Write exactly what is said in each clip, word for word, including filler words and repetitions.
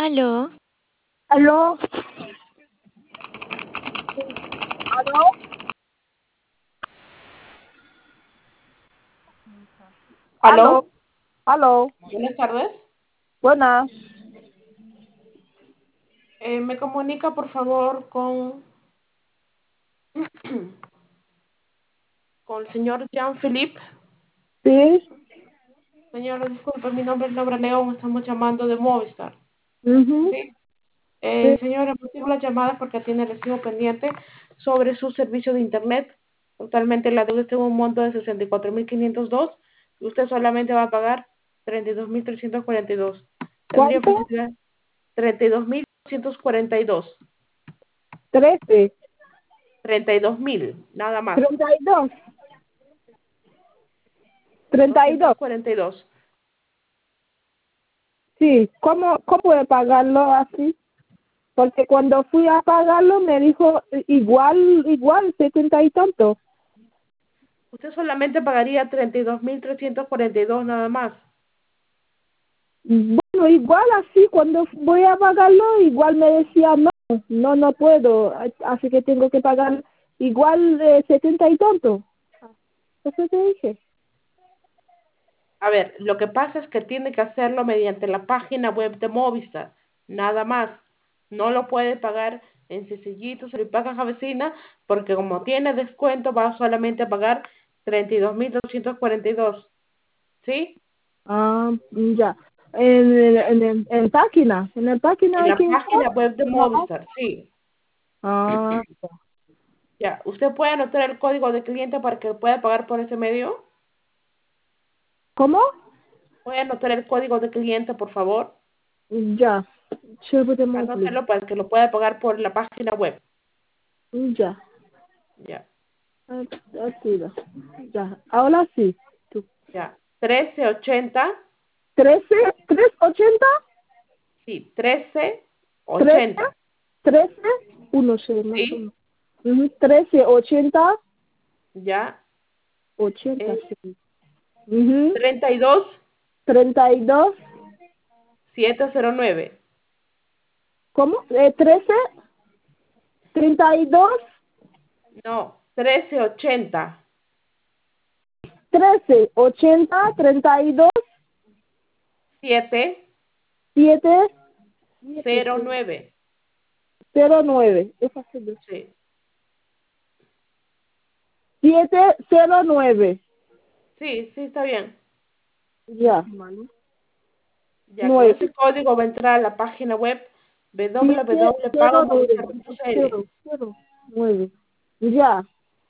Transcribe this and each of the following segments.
Aló, ¿Aló? ¿Aló? ¿Aló? Aló, ¿Aló? buenas tardes. Buenas. Eh, me comunica por favor con, con el señor Jean-Philippe. ¿Sí? Señor, disculpe, mi nombre es Laura León, estamos llamando de Movistar. Mhm. ¿Sí? Eh, Sí. señor, el motivo de la llamada porque tiene recibo pendiente sobre su servicio de internet. Totalmente la deuda está en un monto de sesenta y cuatro mil quinientos dos y usted solamente va a pagar treinta y dos mil trescientos cuarenta y dos. Tendría ¿Cuánto? facilidad treinta y dos mil trescientos cuarenta y dos. Trece. treinta y dos mil, nada más. Treinta y dos. Treinta y doscientos dos. cuarenta y dos. Sí. ¿Cómo, cómo puedo pagarlo así? Porque cuando fui a pagarlo me dijo eh, igual, igual, setenta y tanto. Usted solamente pagaría treinta y dos mil trescientos cuarenta y dos nada más. Bueno, igual así, cuando voy a pagarlo, igual me decía no, no, no puedo, así que tengo que pagar igual eh, setenta y tanto. Eso te dije. A ver, lo que pasa es que tiene que hacerlo mediante la página web de Movistar, nada más. No lo puede pagar en sencillitos o le paga a vecina, porque como tiene descuento va solamente a pagar treinta y dos mil doscientos cuarenta y dos. ¿Sí? Ah, ya. En, el- en, el- en página, en la página En hay la que entrar. página web de No. Movistar, sí. Ah, ya. Ya, ¿usted puede anotar el código de cliente para que pueda pagar por ese medio? ¿Cómo? ¿Puede anotar el código de cliente, por favor? Ya. Sherwood de Mosley. Anótelo para que lo pueda pagar por la página web. Ya. Ya, Ah, Aquí va. Ya. Ahora sí. Tú. ya. trece ochenta, ¿Trece? ¿Tres ochenta? sí, trece ¿Trece? ochenta, ¿Trece? Uno, sí, más sí, uno. Ujú, trece ochenta. ya. Ochenta, Eh, sí. Ujú. treinta y dos Treinta y dos. setecientos nueve. ¿Cómo? Eh, trece. Treinta y dos. No, trece ochenta, Trece ochenta. Treinta y dos. setecientos Siete. nueve. Cero nueve. Esa es el- Sí, Siete cero nueve. sí, sí, está bien. Ya. Ya, con ese Nueve. código va a entrar a la página web Siete cero nueve. www.pagomovistar.cl. Cero, cero, nueve. Ya.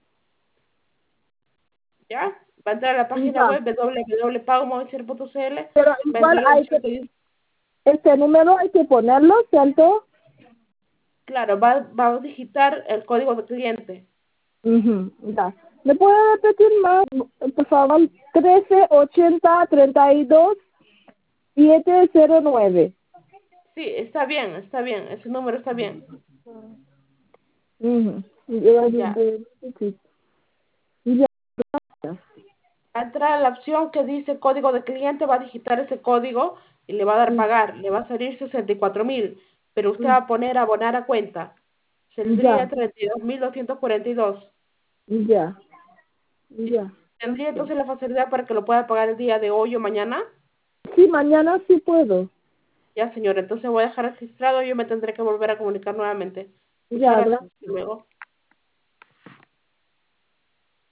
¿Ya? Va a entrar a la página Ya. web www.pagomovistar.cl. Pero Va a igual entrar la hay opción que, que dice, este número hay que ponerlo, ¿cierto? claro, va, va a digitar el código de cliente. Ujú, ya. ¿Me puede repetir más, por favor? Trece ochenta treinta y dos siete cero nueve. Sí, está bien, está bien, ese número está bien. Ujú. Ya, Ya. sí. Ya. Va a entrar a la opción que dice código de cliente, va a digitar ese código y le va a dar pagar. Le va a salir sesenta y cuatro mil, pero usted va a poner abonar a cuenta. Saldría Ya, treinta y dos mil doscientos cuarenta y dos. ya, ya. ¿Tendría entonces la facilidad para que lo pueda pagar el día de hoy o mañana? Sí, mañana sí puedo. Ya, señor, entonces voy a dejar registrado y yo me tendré que volver a comunicar nuevamente. Muchas Ya, gracias. gracias. Hasta luego.